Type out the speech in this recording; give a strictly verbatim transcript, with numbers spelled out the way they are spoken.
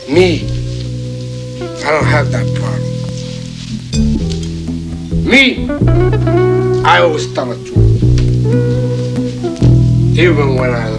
Me, I don't have that problem. Me, I always tell the truth. Even when I